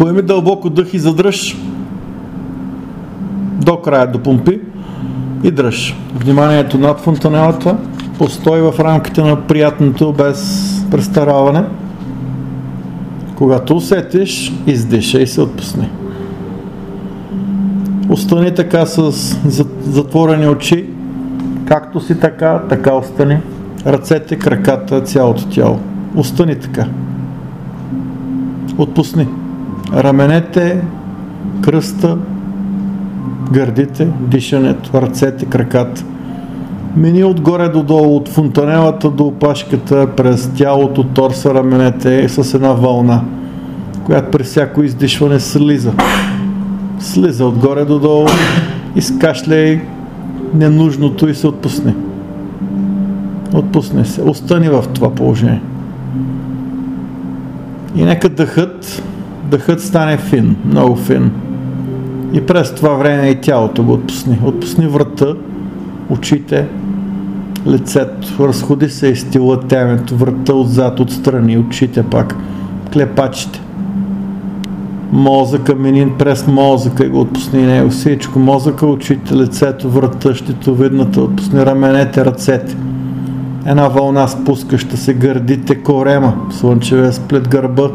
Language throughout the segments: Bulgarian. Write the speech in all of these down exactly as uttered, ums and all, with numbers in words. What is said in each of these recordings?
Поеми дълбоко дъх и задръж до края, до помпи и дръж. Вниманието над фонтанелата, постой в рамките на приятното, без престараване. Когато усетиш, издишай и се отпусни. Остани така с затворени очи, както си така, така остани. Ръцете, краката, цялото тяло. Остани така. Отпусни. Раменете, кръста, гърдите, дишането, ръцете, краката. Мини отгоре до долу, от фонтанелата до опашката, през тялото, торса, раменете, с една вълна, която при всяко издишване слиза. Слиза отгоре до долу, изкашляй ненужното и се отпусни. Отпусни се. Остани в това положение. И нека дъхът, дъхът стане фин, много фин. И през това време и тялото го отпусни. Отпусни врата, очите, лицето. Разходи се из тила темето, врата отзад, отстрани, очите пак, клепачите. Мозъка, минин през мозъка и го отпусни него. Всичко. Мозъка, очите, лицето, врата, щитовидната, отпусни раменете, ръцете. Една вълна спускаща се, гърдите, корема, слънчевия сплет, гърба.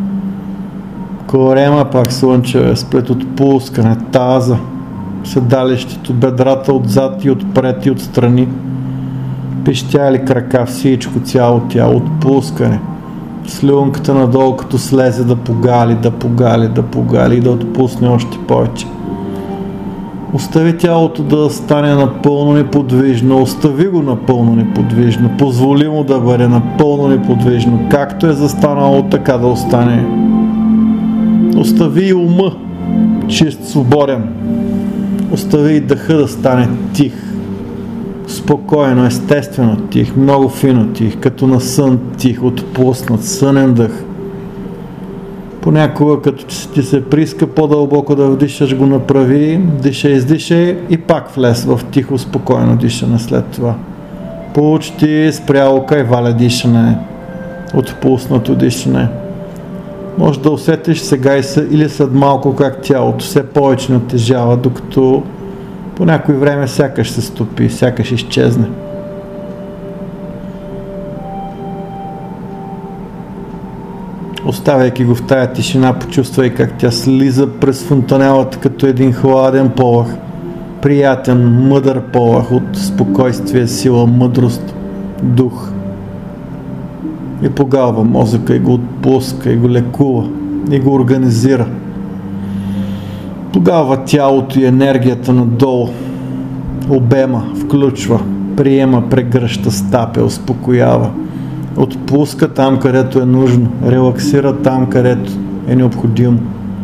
Корема пак, слънчевия сплет, отпускане, таза, седалището, бедрата отзад и отпред и отстрани. Пищяли крака, всичко, цяло тяло, отпускане. Слюнката надолу, като слезе да погали, да погали, да погали и да отпусне още повече. Остави тялото да стане напълно неподвижно, остави го напълно неподвижно, позволи му да бъде напълно неподвижно, както е застанало, така да остане. Остави и ума чист, свободен, остави и дъха да стане тих, спокойно, естествено тих, много фино тих, като на сън тих, отпуснат, сънен дъх. Понякога, като ти се прииска по-дълбоко да вдишаш, го направи, дишай, издишай и пак влез в тихо, спокойно дишане след това. Почти спряло кайваля дишане, отпуснато дишане. Може да усетиш сега или след малко как тялото все повече натежава, докато по някое време сякаш се стопи, сякаш изчезне. Оставяйки го в тая тишина, почувствай как тя слиза през фонтанелата като един хладен полъх, приятен, мъдър полъх от спокойствие, сила, мъдрост, дух. И погалва мозъка и го отпуска, и го лекува, и го организира. Погалва тялото и енергията надолу, обема, включва, приема, прегръща, стапя, успокоява. Отпуска там, където е нужно, релаксира там, където е необходимо.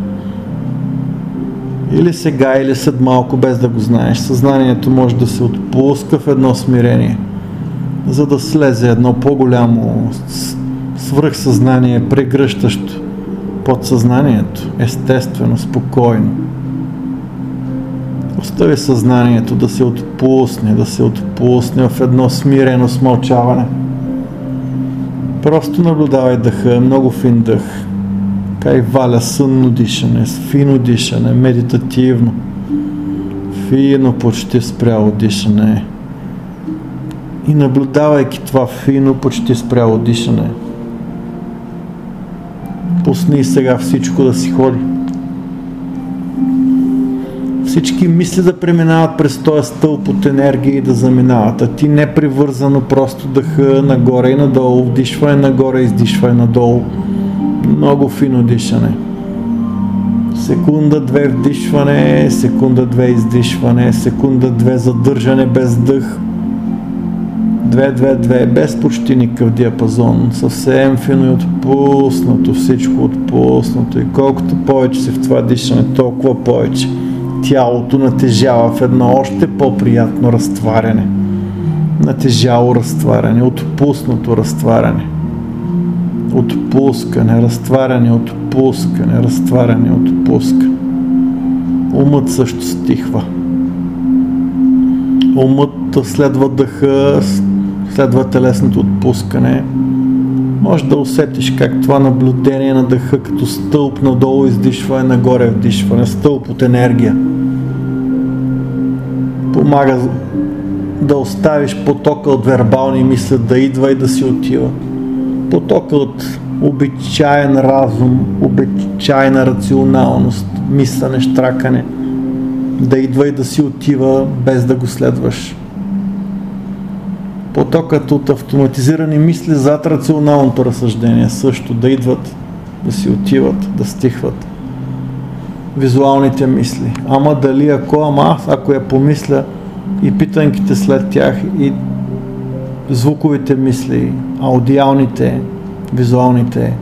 Или сега, или след малко, без да го знаеш, съзнанието може да се отпуска в едно смирение, за да слезе едно по-голямо свръхсъзнание, прегръщащо подсъзнанието, естествено, спокойно. Остави съзнанието да се отпусне, да се отпусне в едно смирено смълчаване. Просто наблюдавай дъха, много фин дъх. Кай валя сънно дишане, фино дишане, медитативно. Фино, почти спряло дишане. И наблюдавайки това фино, почти спряло дишане, пусни сега всичко да си ходи. Всички мисли да преминават през този стълб от енергия и да заминават, а ти не привързано, просто дъха нагоре и надолу, вдишвай нагоре, издишвай надолу. Много фино дишане. Секунда две вдишване, секунда две издишване, секунда две задържане без дъх. Две, две, две, без почти никакъв диапазон, съвсем фино и отпуснато, всичко отпуснато, и колкото повече си в това дишане, толкова повече тялото натежава в едно още по-приятно разтваряне. Натежало разтваряне, отпуснато разтваряне. Отпускане, разтваряне, отпускане, разтваряне, отпускане. Умът също стихва. Умът следва дъха, следва телесното отпускане. Може да усетиш как това наблюдение на дъха като стълб надолу издишване, нагоре вдишване, стълб от енергия. Помага да оставиш потока от вербални мисли да идва и да си отива. Потока от обичаен разум, обичайна рационалност, мислене, щракане, да идва и да си отива без да го следваш. Потокът от автоматизирани мисли зад рационалното разсъждение също да идват, да си отиват, да стихват. Визуалните мисли. Ама дали ако, ама аз, ако я помисля и питанките след тях и звуковите мисли, аудиалните, визуалните,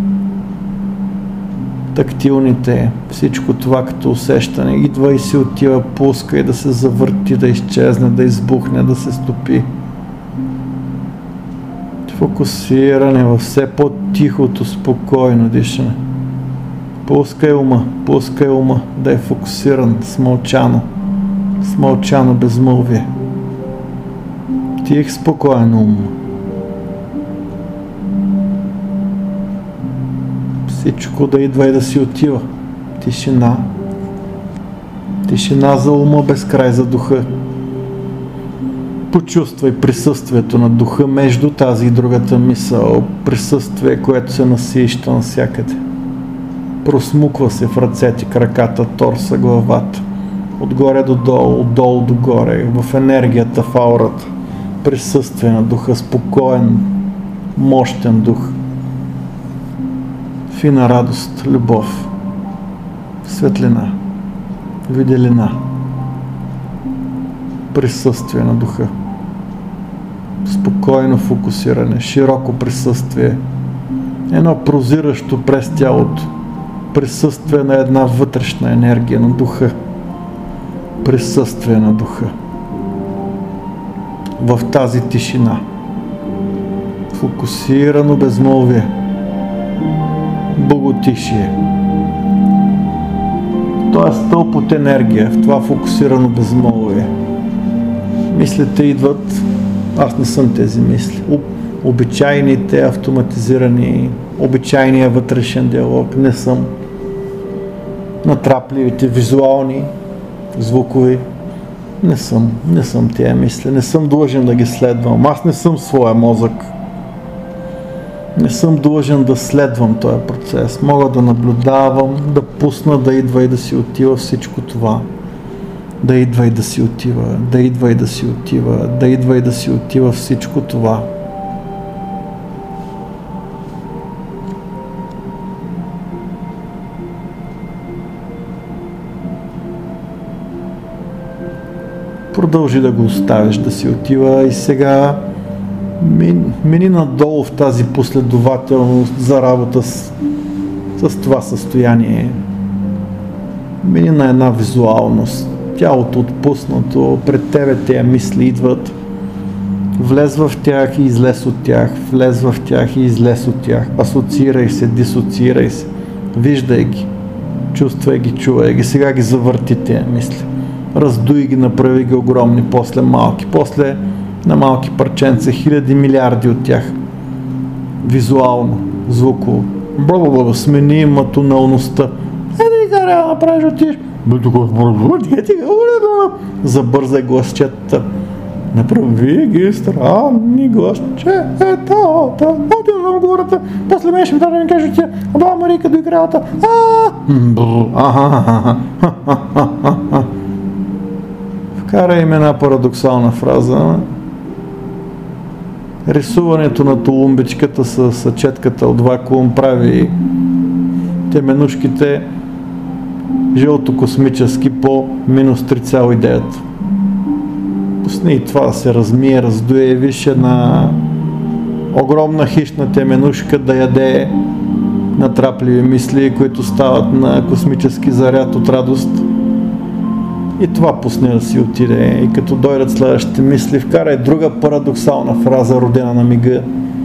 тактилните, всичко това като усещане, идва и си отива, пуска и да се завърти, да изчезне, да избухне, да се стопи. Фокусиране във все по-тихото, спокойно дишане. Пускай ума, пускай ума, да е фокусиран, смълчано, смълчано безмълвие. Тих, спокойно ум. Всичко да идва и да си отива. Тишина. Тишина за ума, без край за духа. Почувствай присъствието на духа между тази и другата мисъл. Присъствие, което се насища навсякъде. Просмуква се в ръцете, краката, торса, главата. Отгоре до долу, отдолу до горе, в енергията, в аурата. Присъствие на духа, спокоен, мощен дух. Фина радост, любов, светлина, виделина. Присъствие на духа. Спокойно фокусиране, широко присъствие. Едно прозиращо през тялото. Присъствие на една вътрешна енергия на духа. Присъствие на духа. В тази тишина. Фокусирано безмълвие. Боготишие. Това е стълб от енергия в това фокусирано безмълвие. Мислите идват, аз не съм тези мисли. Обичайните, автоматизирани, обичайния вътрешен диалог не съм. Натрапливите, визуални, звукови, не съм, не съм тия мисли, не съм длъжен да ги следвам. Аз не съм своя мозък. Не съм длъжен да следвам този процес. Мога да наблюдавам, да пусна да идва и да си отива всичко това. Да идва и да си отива, да идва и да си отива, да идва и да си отива всичко това. Продължи да го оставиш да си отива и сега мин, мини надолу в тази последователност за работа с, с това състояние. Мини на една визуалност. Тялото отпуснато, пред тебе тези мисли идват. Влез в тях и излез от тях, влез в тях и излез от тях. Асоциирай се, дисоциирай се. Виждай ги, чувствай ги, чувай ги. Сега ги завърти тези мисли. Раздуй ги, направи ги огромни, после малки, после на малки парченца, хиляди, милиарди от тях. Визуално, звуково. Бла-бла-бла, смени им тоналността. Е, да ги карай, направиш, отиш. Забързай гласчета. Направи ги странни гласчета. Отивам в гората. После мен ще ми да ми кажа тя. Аба, Марийка до игралата. Вкарай им една парадоксална фраза. Рисуването на толумбичката с съчетката от вакуум прави теменушките жълто-космически по минус три цяло и девет. Пусни и това да се размие, раздуе, виж една огромна хищна теменушка да яде натрапливи мисли, които стават на космически заряд от радост. И това пусне да си отиде. И като дойдат следващите мисли, вкарай друга парадоксална фраза, родена на мига.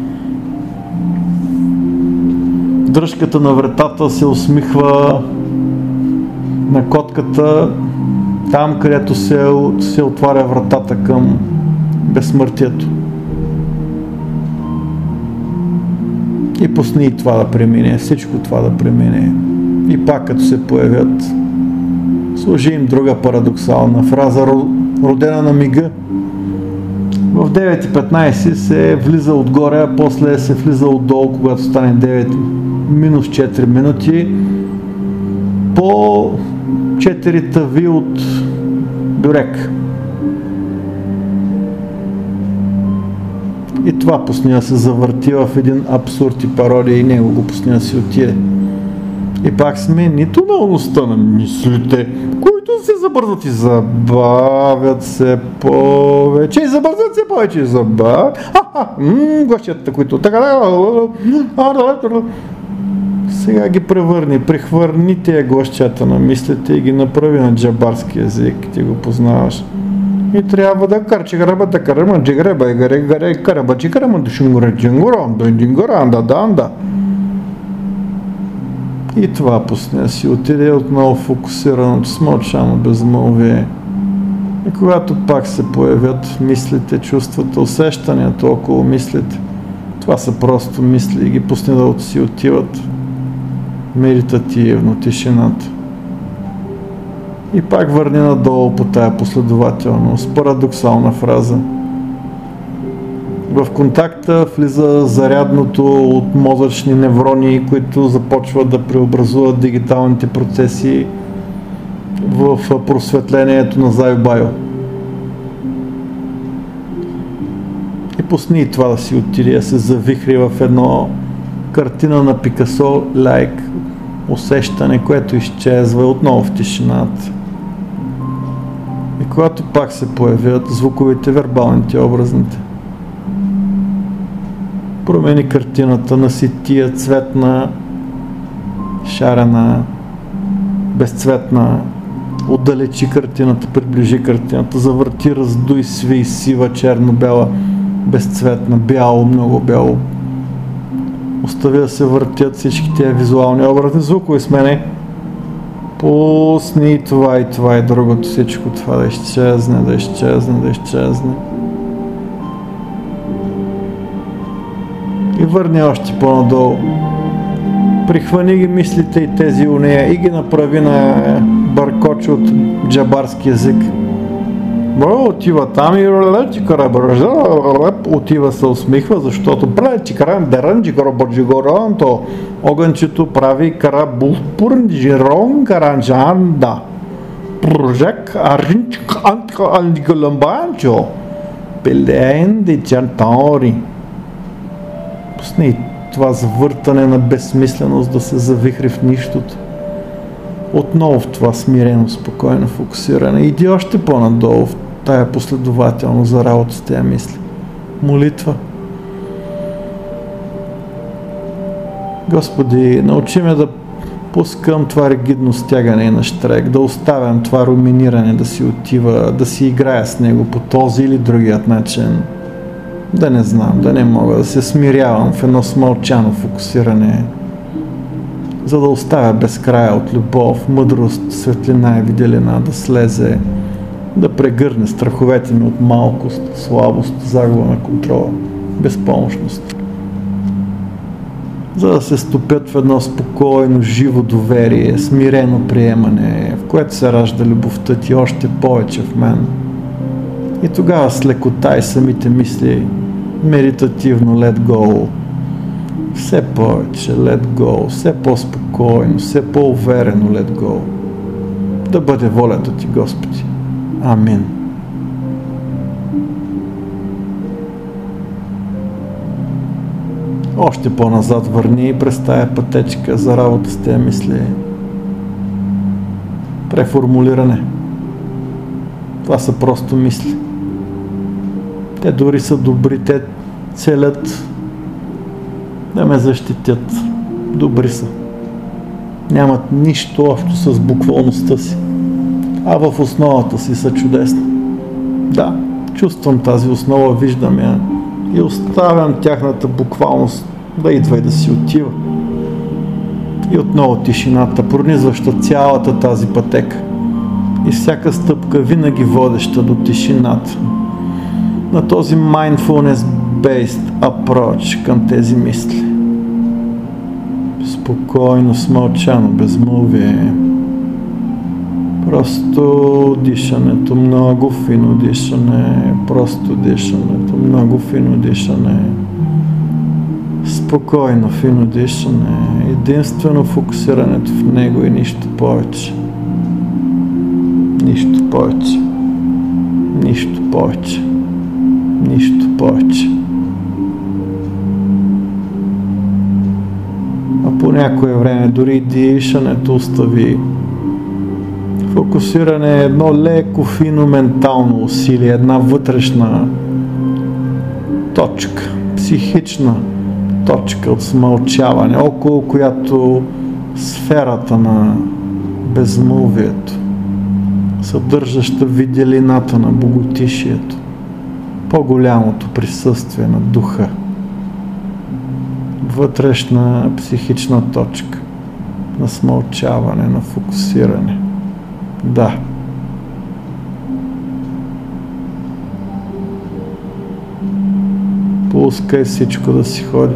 Дръжката на вратата се усмихва на котката, там където се, се отваря вратата към безсмъртието. И пусни и това да премине, всичко това да премине. И пак като се появят, служи им друга парадоксална фраза, родена на мига. В девет и петнайсет се влиза отгоре, а после се влиза отдолу, когато стане девет минус четири минути, по четири тави от бюрек. И това пусни да се завърти в един абсурд и пародия и него го пусни да си отиде. И пак сме нито на уста на мислите, които се забързат и забавят се повече, и забързат се повече и забавят. Гощията, които така... Сега ги превърни, прехвърни тия гощата на мислите и ги направи на джабарски език, ти го познаваш. И трябва да карчи граба, да карама, джигреба, и гаре, гаре, караба, чикарама, душингоре, джингорам, доиндингорам, да, да, да. И това пусне си отиде отново фокусираното с мълчано безмълвие. И когато пак се появят мислите, чувствата, усещанията около мислите, това са просто мисли и ги пусне да си отиват медитативно, тишината. И пак върни надолу по тая последователност, парадоксална фраза. В контакта влиза зарядното от мозъчни неврони, които започват да преобразуват дигиталните процеси в просветлението на Зайо-Байо. И пусни и това да си отиде, да се завихри в едно картина на Пикасо, лайк, усещане, което изчезва отново в тишината. И когато пак се появят звуковите, вербалните, образните, промени картината, насити я цветна, шарена, безцветна, отдалечи картината, приближи картината, завърти, раздуй, сви, сива, черно-бяла, безцветна, бяло, много бяло. Остави да се въртят всички тези визуални образни звукови смени. Пусни и това, и това, и другото, всичко това да изчезне, да изчезне, да изчезне. И върни още по-надолу. Прихвани ги мислите и тези у нея и ги направи на бъркоч от джабарски език. Отива там и отива се усмихва, защото огънчето прави карабулпурнджирон каранджанда. Прожек аринчк антка андикаламбанчо. Пелен де чантори. Пусни това завъртане на безсмисленост да се завихри в нищото. Отново в това смирено, спокойно фокусиране. Иди още по-надолу в тая последователно за работа с тези мисли. Молитва. Господи, научи ме да пускам това ригидно стягане на щрек, да оставям това руминиране да си отива, да си играя с него по този или другият начин. Да не знам, да не мога да се смирявам в едно смълчано фокусиране, за да оставя безкрая от любов, мъдрост, светлина и виделина да слезе, да прегърне страховете ми от малкост, слабост, загуба на контрола, безпомощност. За да се стопят в едно спокойно, живо доверие, смирено приемане, в което се ражда любовта ти още повече в мен. И тогава с лекота и самите мисли, медитативно let go, все повече let go, все по-спокойно, все по-уверено let go. Да бъде волята ти, Господи. Амин. Още по-назад върни и през тая пътечка за работа с тези мисли. Преформулиране. Това са просто мисли. Те дори са добри, те целят да ме защитят. Добри са. Нямат нищо общо с буквалността си, а в основата си са чудесни. Да, чувствам тази основа, виждам я и оставям тяхната буквалност да идва и да си отива. И отново тишината, пронизваща цялата тази пътека и всяка стъпка винаги водеща до тишината. На този mindfulness-based approach към тези мисли. спокойно, смълчано, безмълвие. Просто дишането, много фино дишане, просто дишането, много фино дишане. Спокойно, фино дишане, единствено фокусирането в него и нищо повече. Нищо повече. Нищо повече. Нищо повече. А по някое време дори дишането остави. Фокусиране е едно леко, фино ментално усилие, една вътрешна точка, психична точка от смълчаване, около която сферата на безмълвието, съдържаща виделината на боготишието, по-голямото присъствие на духа, вътрешна психична точка на смълчаване, на фокусиране. Да. Пускай всичко да си ходи.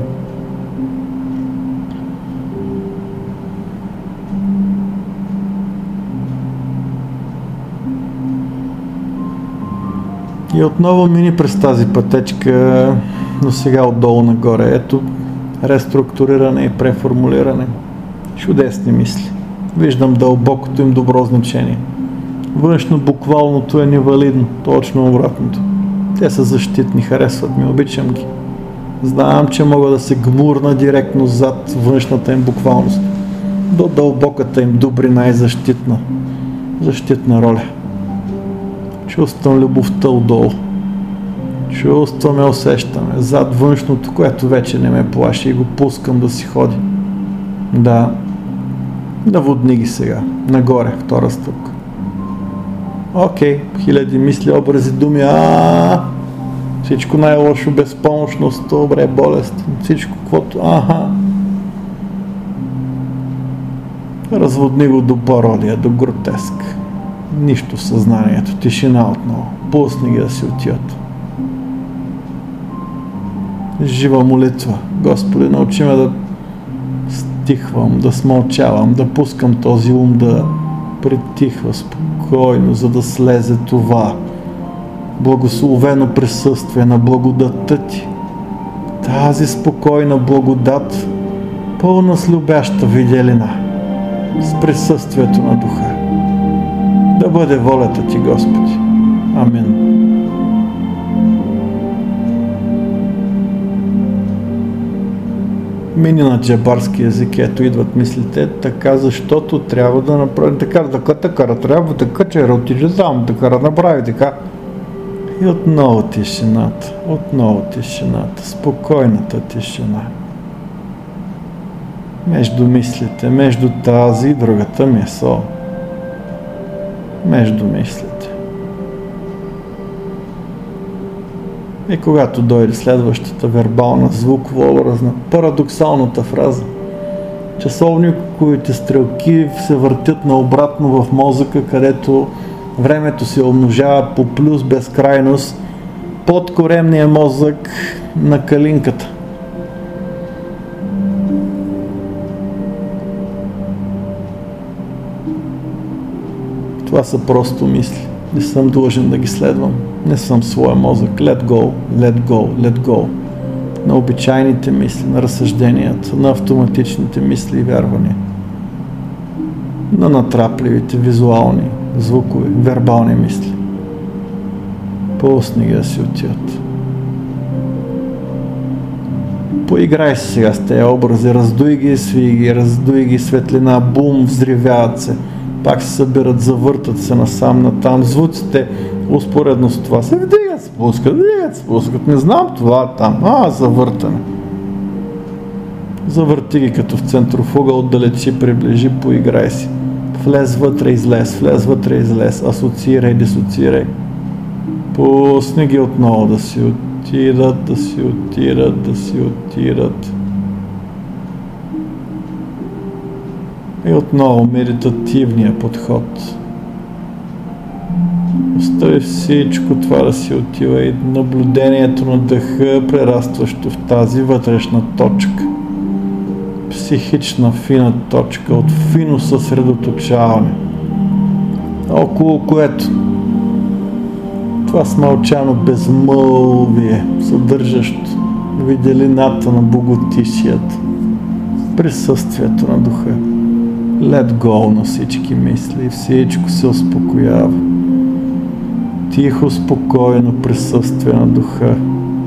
И отново мини през тази пътечка, но сега отдолу нагоре. Ето, реструктуриране и преформулиране. Чудесни мисли. Виждам дълбокото им добро значение. Външно буквалното е невалидно, точно обратното. Те са защитни, харесват ми, обичам ги. Знам, че мога да се гмурна директно зад външната им буквалност. До дълбоката им добрина и защитна. Защитна роля. Чувствам любовта отдолу. Чувстваме, усещаме зад външното, което вече не ме плаши и го пускам да си ходи. Да. Наводни ги сега. Нагоре, втора стъпка. Окей, хиляди мисли, образи, думи. А, всичко най-лошо, безпомощност, добре, болест, всичко, каквото. Аха. Разводни го до пародия, до гротеск. Нищо в съзнанието, тишина отново. Пусни ги да си отиват. Жива молитва. Господи, научи ме да стихвам, да смълчавам, да пускам този ум да притихва спокойно, за да слезе това благословено присъствие на благодатта ти. Тази спокойна благодат, пълна с любяща виделина, с присъствието на духа. Да бъде волята ти, Господи. Амин. Мини на джабарски език, ето идват мислите, така, защото трябва да направи така, така, така, трябва така, че отиде там, така да направи така. И отново тишината, отново тишината, спокойната тишина. Между мислите, между тази и другата мисъл. Между мислите. И когато дойде следващата вербална, звуково-образна, парадоксалната фраза, часовниковите стрелки се въртят наобратно в мозъка, където времето се умножава по плюс безкрайност под коремния мозък на калинката. Това са просто мисли. Не съм длъжен да ги следвам. Не съм своя мозък. Let go, let go, let go. На обичайните мисли, на разсъжденията, на автоматичните мисли и вярвания. На натрапливите визуални, звукови, вербални мисли. Пусни ги да си отиват. Поиграй се сега с тези образи, раздуй ги, свий ги, раздуй ги, светлина, бум, взривяват се. Пак се събират, завъртат се насам, натам. Звуците успоредно с това се вдигат, спускат, вдигат, спускат. Не знам това там. А, завъртане. Завърти ги като в центрофуга, отдалечи, приближи, поиграй си. Влез вътре, излез, влез вътре, излез. Асоциирай, дисоциирай. Пусни ги отново да си отидат, да си отидат, да си отидат. И отново медитативния подход. Остави всичко това да си отива и наблюдението на дъха, прерастващо в тази вътрешна точка. психична фина точка от фино съсредоточаване, около което това смълчано безмълвие, съдържащо виделината на боготишията, присъствието на духа. Let go на всички мисли и всичко се успокоява. Тихо, спокойно присъствие на духа.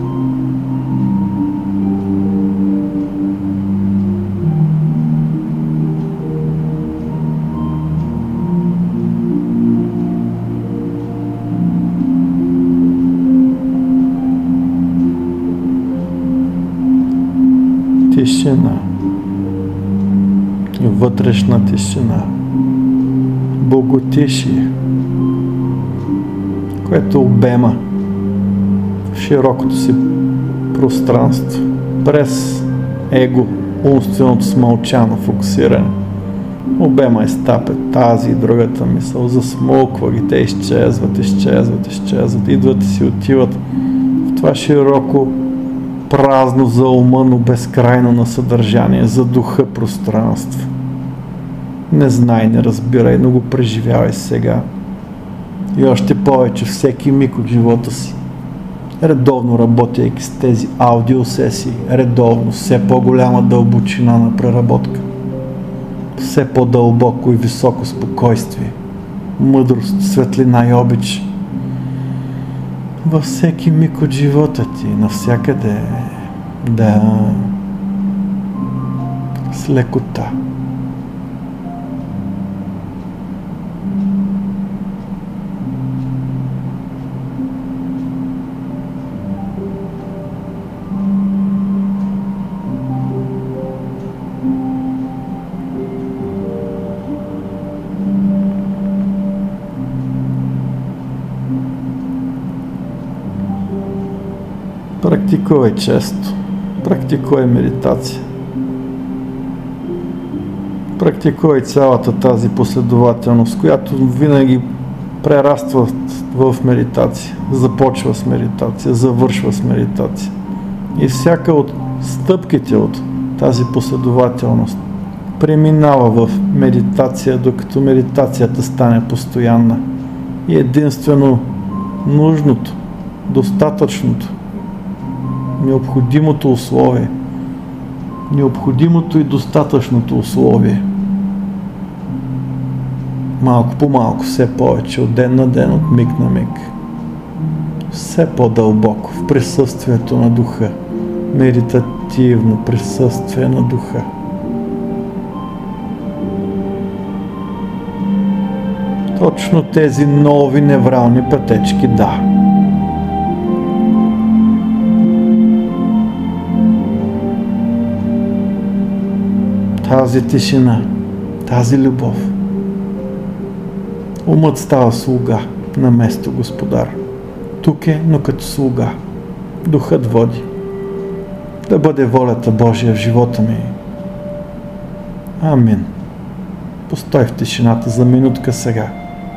Тишина. Вътрешна тишина. Боготишие, което обема в широкото си пространство, през его, умственото смълчано фокусиране. Обема изтапя тази и другата мисъл, засмуква ги, те изчезват, изчезват, изчезват, идват и си отиват в това широко, празно за ума, но безкрайно на съдържание, за духа пространство. Не знай, не разбирай, но го преживявай сега. И още повече всеки миг от живота си. Редовно работейки с тези аудиосесии, редовно, все по-голяма дълбочина на преработка. Все по-дълбоко и високо спокойствие, мъдрост, светлина и обич. Във всеки миг от живота ти, навсякъде, да, с лекота. Практикувай често. Практикувай медитация. Практикувай цялата тази последователност, която винаги прераства в медитация. Започва с медитация, завършва с медитация. И всяка от стъпките от тази последователност преминава в медитация, докато медитацията стане постоянна. И единствено нужното, достатъчното, необходимото условие, необходимото и достатъчното условие. Малко по малко, все повече, от ден на ден, от миг на миг. Все по-дълбоко, в присъствието на духа. Медитативно присъствие на духа. Точно тези нови неврални пътечки, да. Тази тишина, тази любов. Умът става слуга на место господар. Тук е, но като слуга. Духът води. Да бъде волята Божия в живота ми. Амин. Постой в тишината за минутка сега.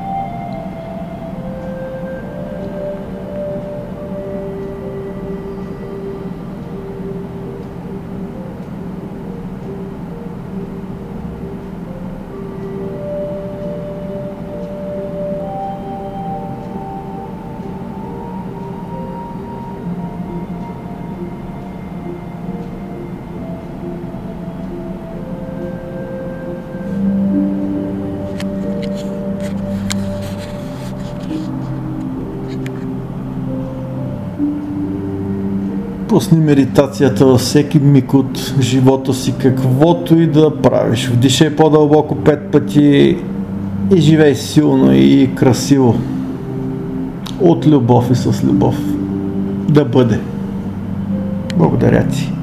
Пусни медитацията във всеки миг от живота си, каквото и да правиш. Вдишай по-дълбоко пет пъти и живей силно и красиво. От любов и с любов. Да бъде. Благодаря ти.